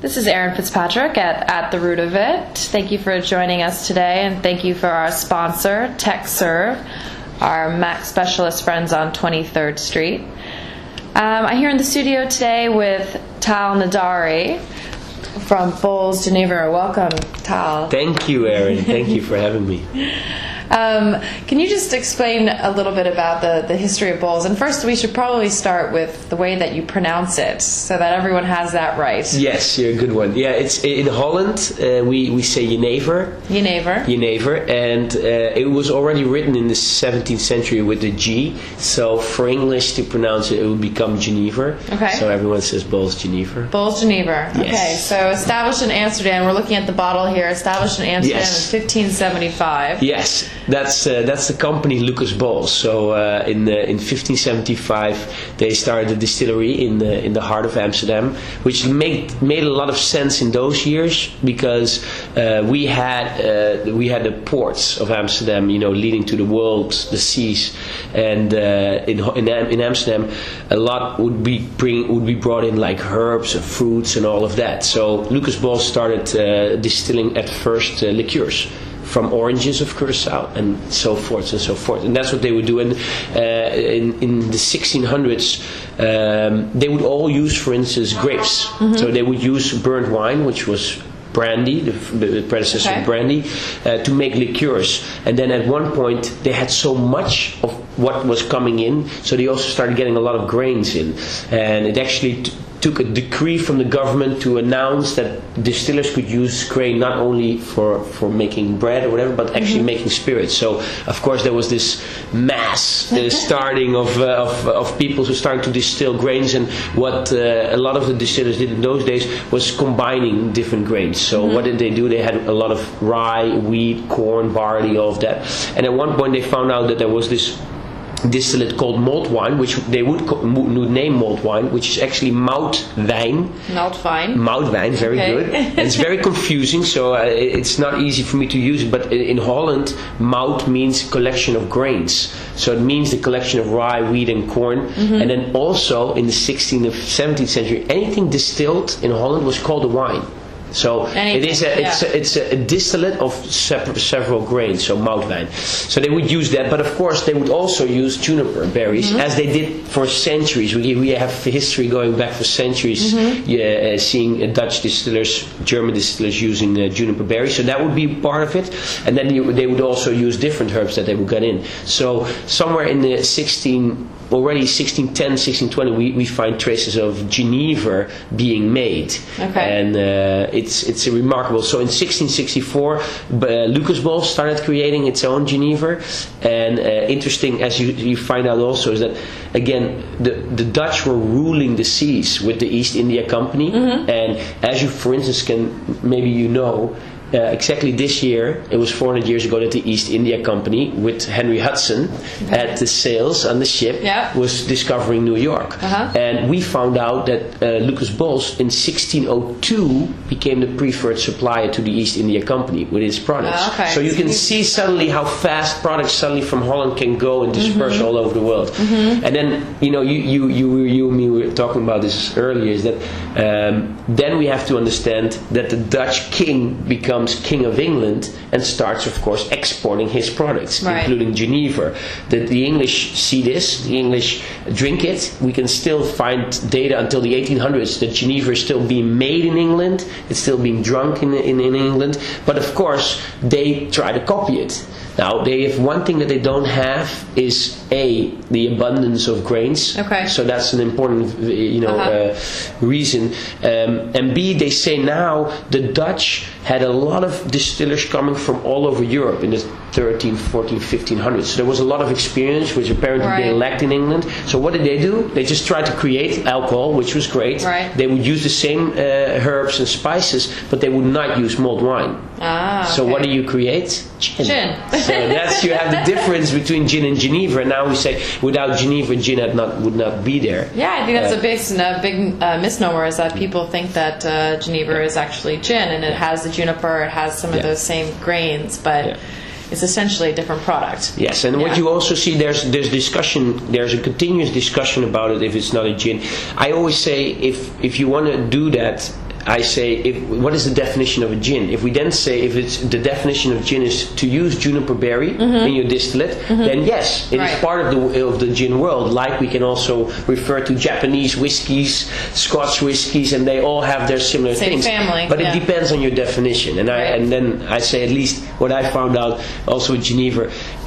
This is Erin Fitzpatrick at The Root of It. Thank you for joining us today, and thank you for our sponsor, TechServe, our Mac specialist friends on 23rd Street. I'm here in the studio today with Tal Nadari from Bols Genever. Welcome, Tal. Thank you, Erin. Thank you for having me. Can you just explain a little bit about the history of Bols? And first, we should probably start with the way that you pronounce it, so that everyone has that right. Yes, you're a good one. Yeah, it's in Holland. We say Jenever. Jenever, and it was already written in the 17th century with the G. So for English to pronounce it, it would become Genever. Okay. So everyone says Bols Genever. Bols Genever. Yes. Okay. So established in Amsterdam. We're looking at the bottle here. Established in Amsterdam in 1575. Yes. That's the company Lucas Bols. So in 1575 they started a distillery in the heart of Amsterdam, which made a lot of sense in those years because we had the ports of Amsterdam, leading to the world, the seas, and in Amsterdam a lot would be brought in, like herbs and fruits and all of that. So Lucas Bols started distilling at first liqueurs from oranges of Curacao and so forth and so forth, and that's what they would do. And in the 1600s, they would all use, for instance, grapes. Mm-hmm. So they would use burnt wine, which was brandy, the predecessor of brandy, to make liqueurs. And then at one point they had so much of what was coming in, so they also started getting a lot of grains in, and it actually took a decree from the government to announce that distillers could use grain not only for making bread or whatever, but actually making spirits. So of course there was this mass starting of people who started to distill grains, and what a lot of the distillers did in those days was combining different grains. So what did they do? They had a lot of rye, wheat, corn, barley, all of that. And at one point they found out that there was this distillate called malt wine, which they would name malt wine, which is actually moutwijn. Moutwijn, very good. And it's very confusing, so it's not easy for me to use it. But in Holland, mout means collection of grains. So it means the collection of rye, wheat, and corn. Mm-hmm. And then also in the 16th and 17th century, anything distilled in Holland was called a wine. So it's a distillate of several grains, so moutwijn. So they would use that, but of course they would also use juniper berries, as they did for centuries. We have history going back for centuries, seeing Dutch distillers, German distillers using juniper berries. So that would be part of it, and then they would also use different herbs that they would get in. So somewhere in the 1610, 1620, we find traces of Genever being made, and it's a remarkable. So in 1664, Lucas Bols started creating its own Genever, and interesting, as you find out also, is that again the Dutch were ruling the seas with the East India Company, and as you, for instance, exactly this year, it was 400 years ago that the East India Company with Henry Hudson at the sails on the ship was discovering New York. And we found out that Lucas Bols in 1602 became the preferred supplier to the East India Company with its products. So you can see suddenly how fast products suddenly from Holland can go and disperse all over the world. And then, you and me were talking about this earlier, is that then we have to understand that the Dutch king becomes King of England and starts, of course, exporting his products, including Genever. The English see this, the English drink it. We can still find data until the 1800s that Genever is still being made in England, it's still being drunk in England, but of course they try to copy it. Now, they have one thing that they don't have is A, the abundance of grains. So that's an important, reason. And B, they say now the Dutch had a lot of distillers coming from all over Europe in the 13, 14, 1500s. So there was a lot of experience, which apparently they lacked in England. So what did they do? They just tried to create alcohol, which was great. They would use the same herbs and spices, but they would not use mulled wine. So what do you create? Gin. So you have the difference between gin and Genever. And now we say without Genever, gin would not be there. Yeah, I think that's a big misnomer, is that people think that Genever is actually gin, and it has the juniper, it has some of those same grains, but it's essentially a different product. Yes, and what you also see, there's discussion, there's a continuous discussion about it if it's not a gin. I always say if you want to do that, I say, what is the definition of a gin? If we then say, if it's the definition of gin is to use juniper berry in your distillate, then yes, it is part of the gin world. Like we can also refer to Japanese whiskies, Scotch whiskies, and they all have their similar things. Family, but it depends on your definition. And then I say, at least what I found out also with Genever,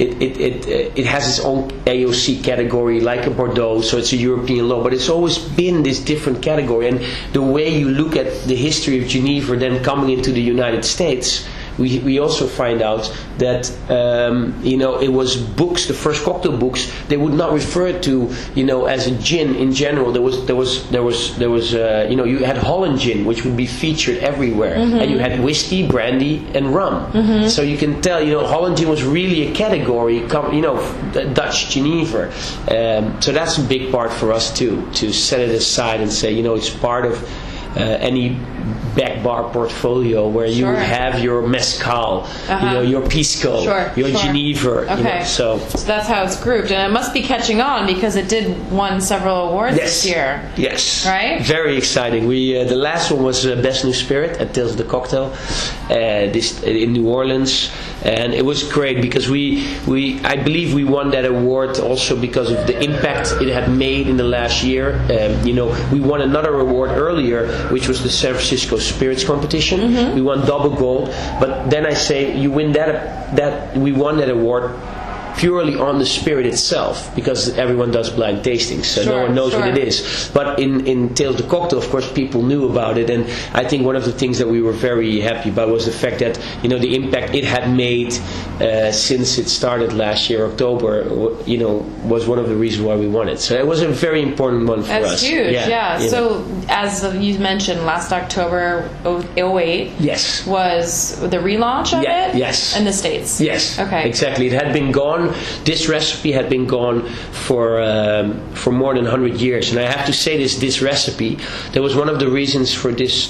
it has its own AOC category, like a Bordeaux, so it's a European law, but it's always been this different category. And the way you look at the history of Genever then coming into the United States, we also find out that it was books, the first cocktail books, they would not refer to as a gin in general. There was you had Holland gin, which would be featured everywhere, and you had whiskey, brandy, and rum. So you can tell Holland gin was really a category, Dutch Genever. So that's a big part for us too, to set it aside and say it's part of any back bar portfolio where you have your mezcal, your pisco, your Genever. Okay. So that's how it's grouped, and it must be catching on because it did won several awards this year. Yes. Right. Very exciting. We the last one was Best New Spirit at Tales of the Cocktail, this in New Orleans, and it was great because I believe we won that award also because of the impact it had made in the last year. We won another award earlier, which was the San Francisco Spirits Competition. We won double gold, but then I say you win that we won that award purely on the spirit itself, because everyone does blind tastings, so no one knows what it is. But in Tales of the Cocktail, of course, people knew about it, and I think one of the things that we were very happy about was the fact that the impact it had made since it started last year, October, was one of the reasons why we won it. So it was a very important one for us. That's huge, yeah. So as you mentioned, last October 2008 was the relaunch of it? Yes. In the States? Yes. Okay. Exactly. It had been gone. This recipe had been gone for more than 100 years, and I have to say this recipe, that was one of the reasons for this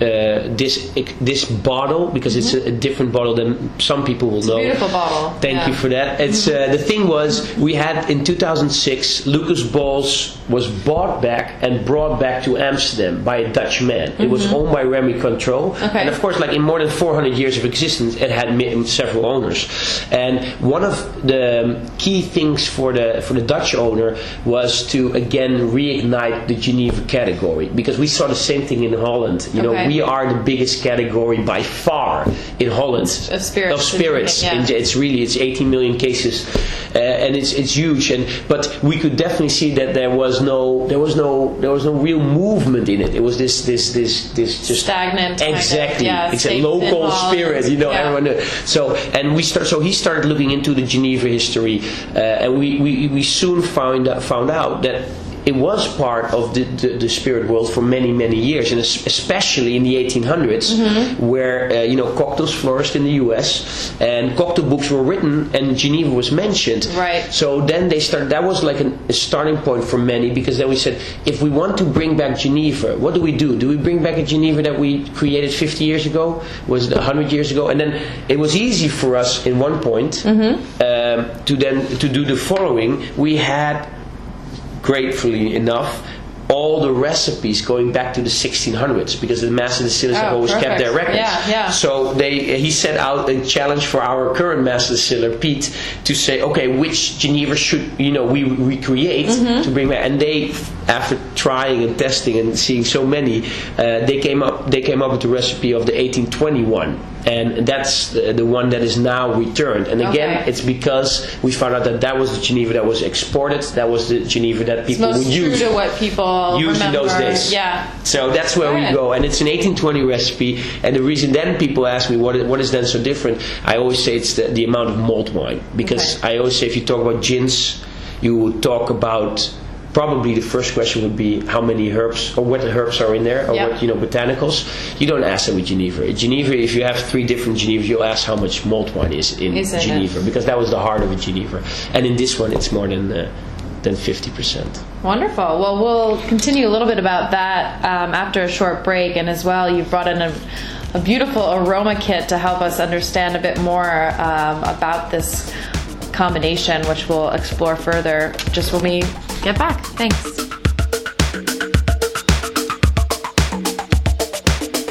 bottle, because it's a different bottle than some people will know. It's a beautiful bottle. Thank you for that. It's the thing was, we had in 2006 Lucas Bols was bought back and brought back to Amsterdam by a Dutch man. It was owned by Remy Cointreau, and of course, like in more than 400 years of existence, it had several owners. And one of the key things for the Dutch owner was to again reignite the Genever category, because we saw the same thing in Holland. We are the biggest category by far in Holland of spirits. It's 18 million cases, and it's huge. But we could definitely see that there was no real movement in it. It was this just stagnant. Exactly. It's a local spirit, everyone knew. So he started looking into the Genever history, and we soon found out that it was part of the spirit world for many, many years, and especially in the 1800s, where cocktails flourished in the U.S. and cocktail books were written, and Genever was mentioned. Right. So then they started. That was like a starting point for many, because then we said, if we want to bring back Genever, what do we do? Do we bring back a Genever that we created 50 years ago? Was it 100 years ago? And then it was easy for us in one point to do the following. We had, gratefully enough, all the recipes going back to the 1600s, because the master distillers have always kept their records. So he set out a challenge for our current master distiller, Pete, to say, okay, which Genever should we recreate to bring back? And they, after trying and testing and seeing so many, they came up with the recipe of the 1821. And that's the one that is now returned. And again, it's because we found out that was the Genever that was exported. That was the Genever that people would use. True to what people used in those days. Yeah. So that's where we go. And it's an 1820 recipe. And the reason then people ask me what is then so different, I always say it's the amount of malt wine. Because I always say, if you talk about gins, you would talk about, probably the first question would be how many herbs, or what herbs are in there, or what botanicals. You don't ask that with Genever. Genever, if you have 3 different Genevers, you'll ask how much malt wine is in Genever, because that was the heart of a Genever. And in this one, it's more than 50%. Wonderful. Well, we'll continue a little bit about that after a short break, and as well, you've brought in a beautiful aroma kit to help us understand a bit more about this combination, which we'll explore further just when we get back. Thanks.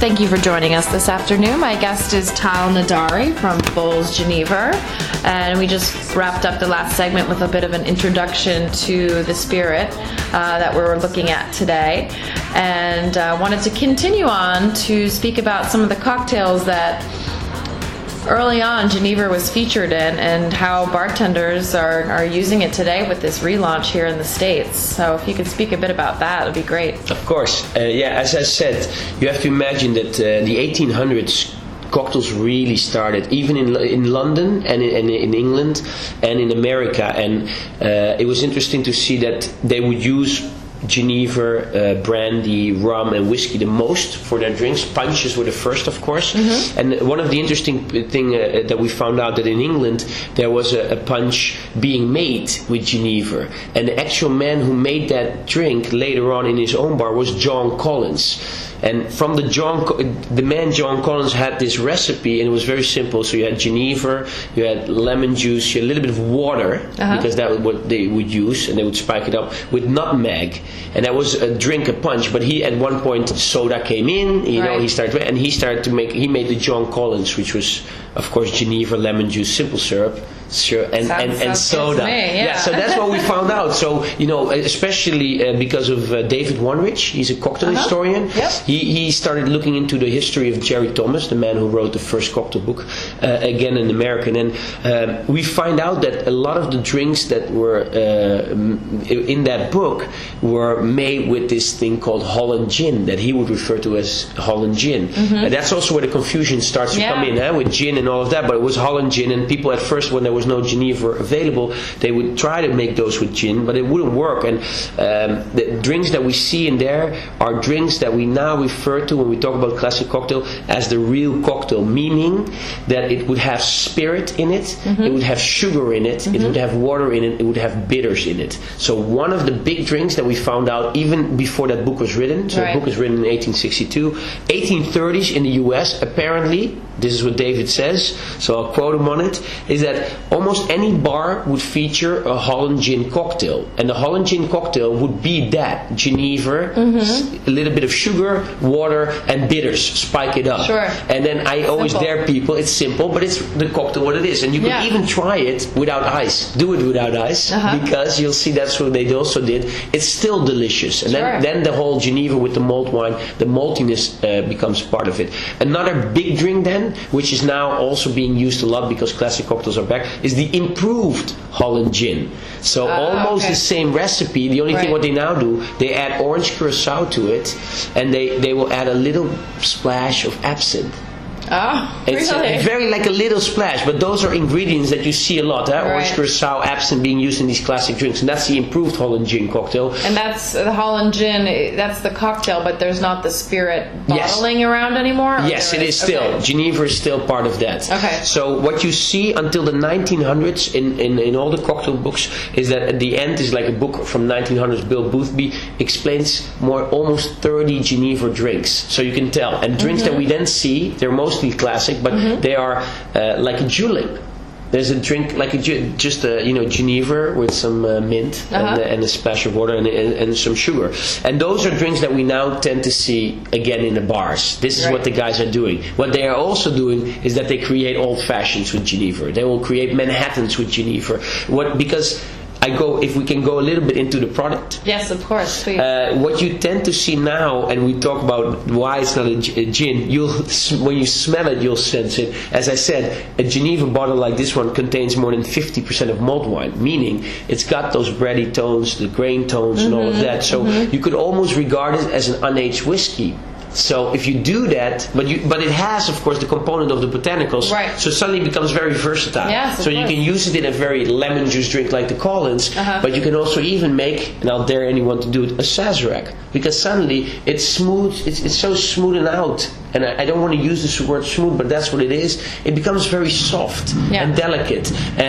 Thank you for joining us this afternoon. My guest is Tal Nadari from Bols Genever, and we just wrapped up the last segment with a bit of an introduction to the spirit that we're looking at today, and wanted to continue on to speak about some of the cocktails that early on Genever was featured in, and how bartenders are using it today with this relaunch here in the States. So if you could speak a bit about that, it would be great. Of course. As I said, you have to imagine that the 1800s cocktails really started even in London and in England and in America, and it was interesting to see that they would use Genever, brandy, rum, and whiskey the most for their drinks. Punches were the first, of course. Mm-hmm. And one of the interesting thing that we found out that in England there was a punch being made with Genever, and the actual man who made that drink later on in his own bar was John Collins. And from the man John Collins had this recipe, and it was very simple. So you had Genever, you had lemon juice, you had a little bit of water, because that was what they would use, and they would spike it up with nutmeg, and that was a punch. But he, at one point, soda came in, he started to make. He made the John Collins, which was, of course, Genever, lemon juice, simple syrup. Sure, and soda. Yeah, so that's what we found out. So, especially because of David Wonrich, he's a cocktail historian. Yep. He started looking into the history of Jerry Thomas, the man who wrote the first cocktail book, again an American. And we find out that a lot of the drinks that were in that book were made with this thing called Holland gin, that he would refer to as Holland gin. Mm-hmm. And that's also where the confusion starts to come in, with gin and all of that. But it was Holland gin, and people at first, when there was no Genever available, they would try to make those with gin, but it wouldn't work. And the drinks that we see in there are drinks that we now refer to, when we talk about classic cocktail, as the real cocktail, meaning that it would have spirit in it, it would have sugar in it, it would have water in it would have bitters in it. So one of the big drinks that we found out even before that book was written, so the book was written in 1862, 1830s in the US, apparently, this is what David says, so I'll quote him on it, is that almost any bar would feature a Holland gin cocktail. And the Holland gin cocktail would be that. Genever, a little bit of sugar, water, and bitters. Spike it up. Sure. And then I always dare people, it's simple, but it's the cocktail what it is. And you can even try it without ice. Do it without ice, because you'll see that's what they also did. It's still delicious. And then the whole Genever with the malt wine, the maltiness becomes part of it. Another big drink then, which is now also being used a lot because classic cocktails are back, is the improved Holland gin. So almost the same recipe. The only thing what they now do, they add orange curacao to it, and they will add a little splash of absinthe. Oh, it's really? Very like a little splash, but those are ingredients that you see a lot. Orange curacao, absinthe being used in these classic drinks, and that's the improved Holland gin cocktail. And that's the Holland gin, that's the cocktail, but there's not the spirit bottling around anymore? Yes, it is still. Okay. Genever is still part of that. Okay. So what you see until the 1900s in all the cocktail books is that at the end is like a book from 1900s. Bill Boothby explains almost 30 Genever drinks. So you can tell. And drinks that we then see, they're mostly classic, but they are like a julep. There's a drink like Genever with some mint and a splash of water and some sugar. And those are drinks that we now tend to see again in the bars. This is what the guys are doing. What they are also doing is that they create old fashions with Genever. They will create Manhattans with Genever. Because if we can go a little bit into the product. Yes, of course, please. What you tend to see now, and we talk about why it's not a gin, when you smell it, you'll sense it. As I said, a Genever bottle like this one contains more than 50% of malt wine, meaning it's got those bready tones, the grain tones, and all of that. So you could almost regard it as an unaged whiskey. So if you do that, but it has, of course, the component of the botanicals, so suddenly it becomes very versatile. Yes, so you can use it in a very lemon juice drink like the Collins, but you can also even make, and I'll dare anyone to do it, a Sazerac, because suddenly it's smooth, it's so smoothed out. And I don't want to use this word smooth, but that's what it is. It becomes very soft and delicate,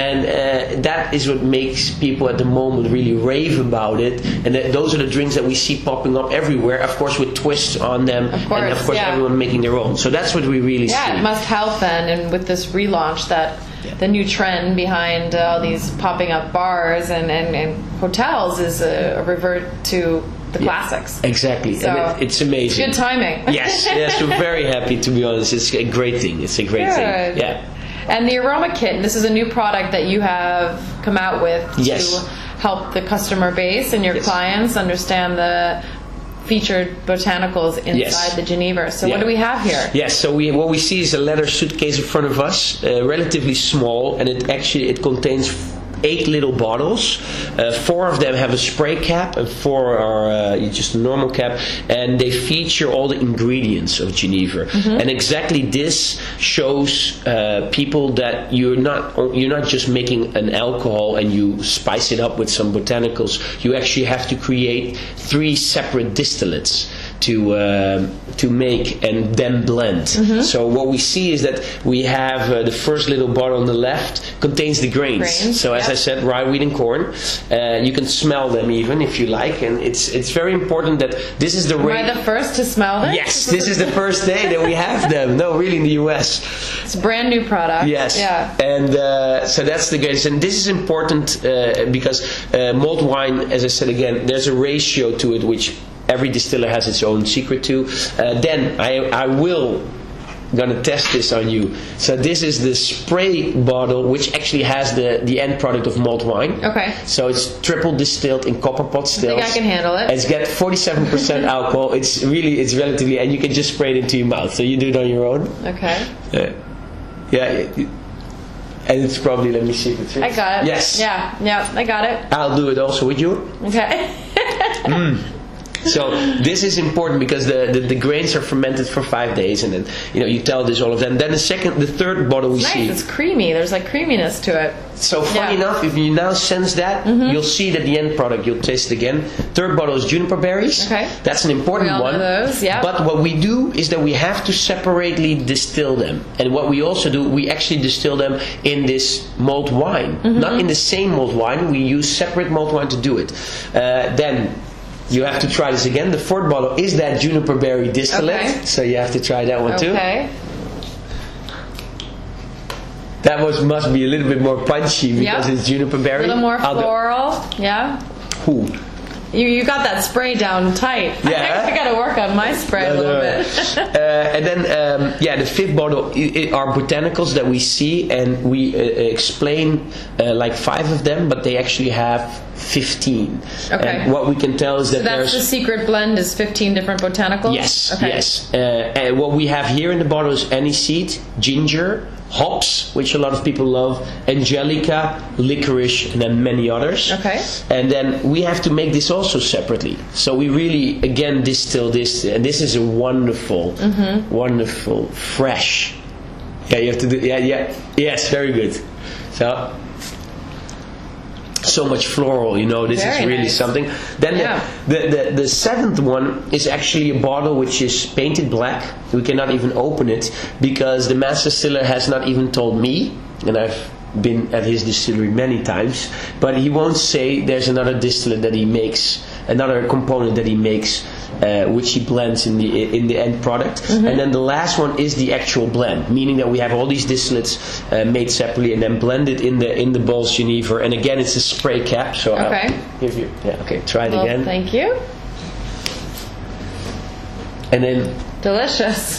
and that is what makes people at the moment really rave about it. And those are the drinks that we see popping up everywhere, of course, with twists on them, and of course everyone making their own. So that's what we really see. Yeah, it must help then, and with this relaunch, that the new trend behind all these popping up bars and hotels is a revert to the classics. Exactly. So, and it's amazing. Good timing. Yes, we're very happy, to be honest. It's a great thing. It's a great thing. Yeah. And the Aroma Kit, this is a new product that you have come out with to help the customer base and your clients understand the featured botanicals inside the Genever. So what do we have here? Yes, so what we see is a leather suitcase in front of us, relatively small, and it contains 8 little bottles. 4 of them have a spray cap and 4 are just a normal cap, and they feature all the ingredients of Genever. And exactly this shows people that you're not just making an alcohol and you spice it up with some botanicals. You actually have to create 3 separate distillates to make and then blend. So what we see is that we have the first little bottle on the left contains the grains. So as I said, rye, wheat and corn. You can smell them even if you like, and it's very important that this is the Am I the first to smell them? Yes, this is the first day that we have them. No, really in the US. It's a brand new product. Yes. Yeah. And so that's the grains. And this is important because mulled wine, as I said again, there's a ratio to it which every distiller has its own secret to. Then I will gonna test this on you. So this is the spray bottle, which actually has the end product of mulled wine. Okay. So it's triple distilled in copper pot stills. I think I can handle it. It's got 47% alcohol. It's relatively, and you can just spray it into your mouth. So you do it on your own. Okay. And it's probably, let me see if it's I got it. Yes. Yeah, I got it. I'll do it also with you. Okay. So this is important because the grains are fermented for 5 days, and then you tell this all of them. Then the third bottle we see. It's creamy. There's like creaminess to it. So funny enough, if you now sense that, you'll see that the end product. You'll taste it again. Third bottle is juniper berries. Okay. That's an important we all one. Know those, yeah. But what we do is that we have to separately distill them, and what we also do, we actually distill them in this mulled wine, not in the same mulled wine. We use separate mulled wine to do it. Then you have to try this again. The fourth bottle is that juniper berry distillate, so you have to try that one too. Okay. That must be a little bit more punchy because it's juniper berry. A little more floral, Who? You got that spray down tight. Yeah. I got to work on my spray a little bit. And then, the fifth bottle are botanicals that we see, and we explain like 5 of them, but they actually have 15. Okay. And what we can tell is that so that's the secret blend is 15 different botanicals? Yes, yes. And what we have here in the bottle is aniseed, ginger, hops, which a lot of people love, angelica, licorice, and then many others. Okay. And then we have to make this also separately. So we really, again, distill this, and this is a wonderful, wonderful, fresh. Yeah, you have to do. Yes, very good. So much floral, this Very is really nice. something. Then the seventh one is actually a bottle which is painted black. We cannot even open it because the master distiller has not even told me, and I've been at his distillery many times, but he won't say there's another distillate that he makes, another component that he makes, which he blends in the end product. And then the last one is the actual blend, meaning that we have all these distillates made separately and then blended in the Bols Genever. And again, it's a spray cap. So okay. I'll give you. Try it again. Thank you. And then. Delicious.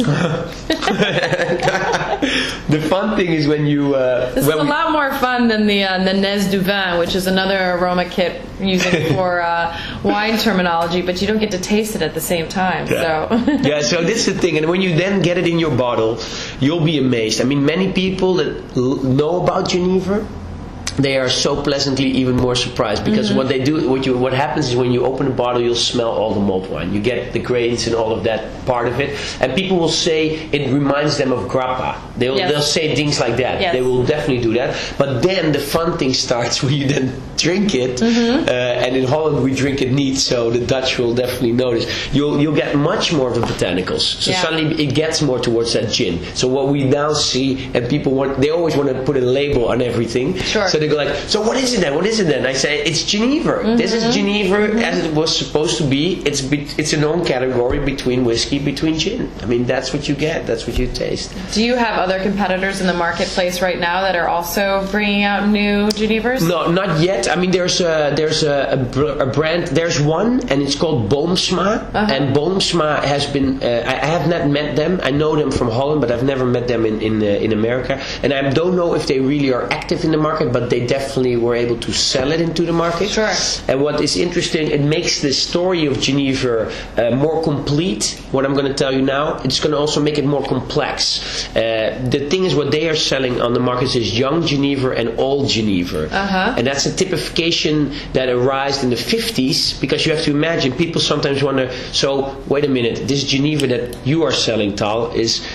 The fun thing is when you. This is a lot more fun than the Nez du Vin, which is another aroma kit using for wine terminology, but you don't get to taste it at the same time. So so this is the thing, and when you then get it in your bottle, you'll be amazed. I mean, many people that know about Genever, they are so pleasantly even more surprised because what they do, what happens is when you open a bottle, you'll smell all the mulled wine. You get the grains and all of that part of it, and people will say it reminds them of grappa. They'll say things like that. Yes. They will definitely do that. But then the fun thing starts when you then drink it, and in Holland we drink it neat, so the Dutch will definitely notice. You'll get much more of the botanicals. So suddenly it gets more towards that gin. So what we now see, and people they always want to put a label on everything. Sure. So they go like, so what is it then? What is it then? I say, it's Genever. This is Genever as it was supposed to be. It's a known category between whiskey, between gin. I mean, that's what you get. That's what you taste. Do you have other competitors in the marketplace right now that are also bringing out new Genevers? No, not yet. I mean, there's a brand. There's one, and it's called Boomsma. And Boomsma has been. I have not met them. I know them from Holland, but I've never met them in America. And I don't know if they really are active in the market, but they definitely were able to sell it into the market. Sure. And what is interesting, it makes the story of Genever more complete. What I'm going to tell you now, it's going to also make it more complex. The thing is, what they are selling on the market is young Genever and old Genever. And that's a typification that arose in the 50s, because you have to imagine, people sometimes wonder, so wait a minute, this Genever that you are selling, Tal,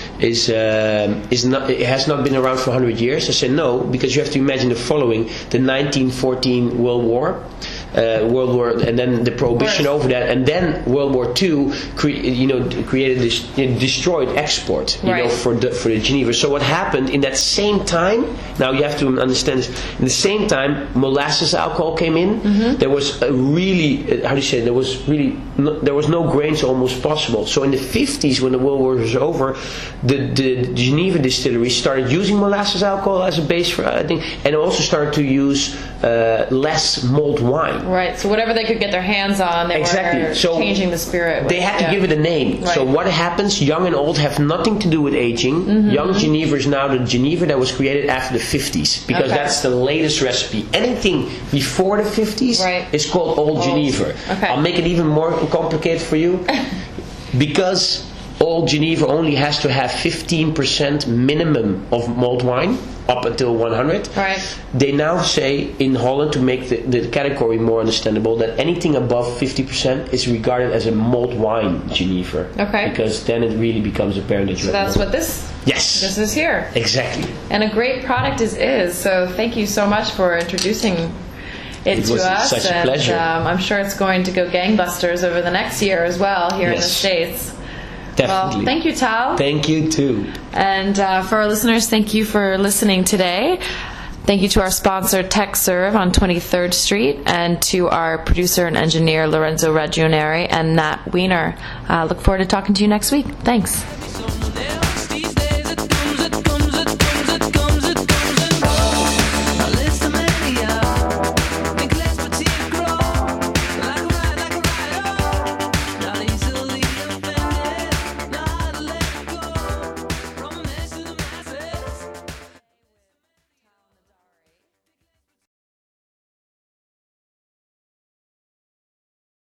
it has not been around for 100 years. I said no, because you have to imagine the following: the 1914 World War, and then the prohibition over that, and then World War II, created this, destroyed export, for the Genever. So what happened in that same time? Now you have to understand this. In the same time, molasses alcohol came in. There was a really, there was no grains almost possible. So in the 50s, when the World War was over, the Genever distillery started using molasses alcohol as a base for thing, and also started to use less mulled wine. Right. So whatever they could get their hands on, they were changing the spirit. They had to give it a name. Right. So what happens? Young and old have nothing to do with aging. Young Genever is now the Genever that was created after the 50s, because that's the latest recipe. Anything before the 50s is called old Genever. Okay. I'll make it even more complicated for you, because old Genever only has to have 15% minimum of mulled wine up until 100. Right. They now say in Holland, to make the category more understandable, that anything above 50% is regarded as a mulled wine Genever. Okay. Because then it really becomes apparent that you have. So that's what this. Yes. This is here. Exactly. And a great product is. So thank you so much for introducing it to us. Such a pleasure. I'm sure it's going to go gangbusters over the next year as well here in the States. Definitely. Well, thank you, Tal. Thank you, too. And for our listeners, thank you for listening today. Thank you to our sponsor, TechServe on 23rd Street, and to our producer and engineer, Lorenzo Ragioneri and Nat Wiener. Look forward to talking to you next week. Thanks.